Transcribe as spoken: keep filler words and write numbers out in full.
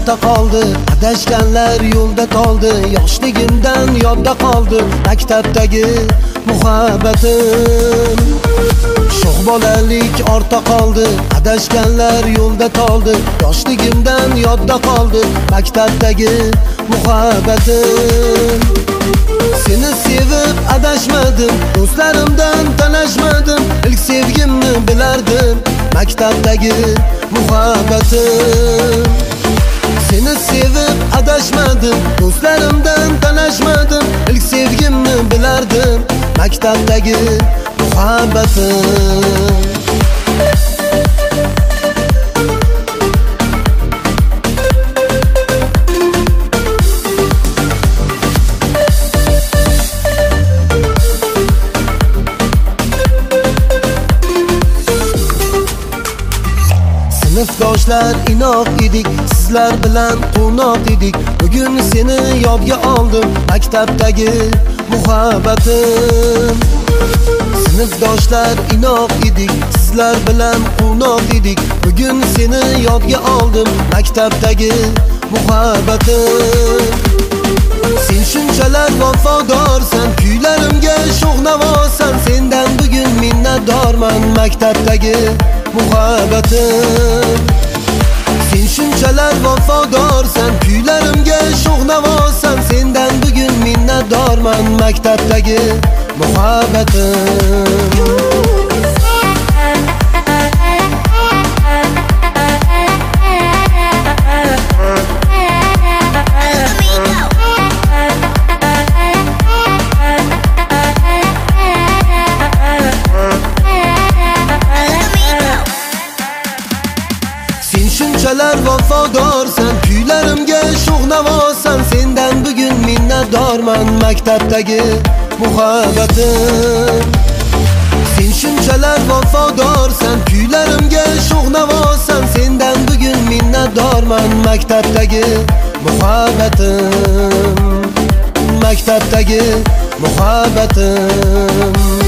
ortda qoldi, adashganlar yo'lda qoldi. Yoshligimdan yodda qoldi maktabdagi muhabbatim. Sho'x bolalik ortda qoldi, adashganlar yo'lda qoldi. Yoshligimdan yodda qoldi maktabdagi muhabbatim. Seni sevib adashmadim, do'stlarimdan talashmadim. İlk sevgimni bilardim maktabdagi muhabbatim. Seni sevib adashmadim, do'stlarimdan talashmadim. İlk sevgimni bilardim maktabdagi muhabbatim. Sinfdoshlar inoq edik, sizlar bilan qo'noq edik. Bugun seni yodga oldim maktabdagi muhabbatim. Sinfdoshlar inoq edik, sizlar bilan qo'noq edik. Bugun seni yodga oldim maktabdagi muhabbatim. Sen shunchalar vafodorsan, kuylarimga sho'x navosan. Sendan bugun minnatdorman maktabdagi muhabbatim. Sen shunchalar vafodorsan, kuylarimga sho'x navosan. Sendan bugun minnatdorman maktabdagi muhabbatim. Shunchalar vafodorsan, kuylarimga sho'x navosan. Sendan bugun minnatdorman maktabdagi muhabbatim. Sen shunchalar vafodorsan, kuylarimga sho'x navosan. Sendan bugun minnatdorman maktabdagi muhabbatim. Maktabdagi muhabbatim.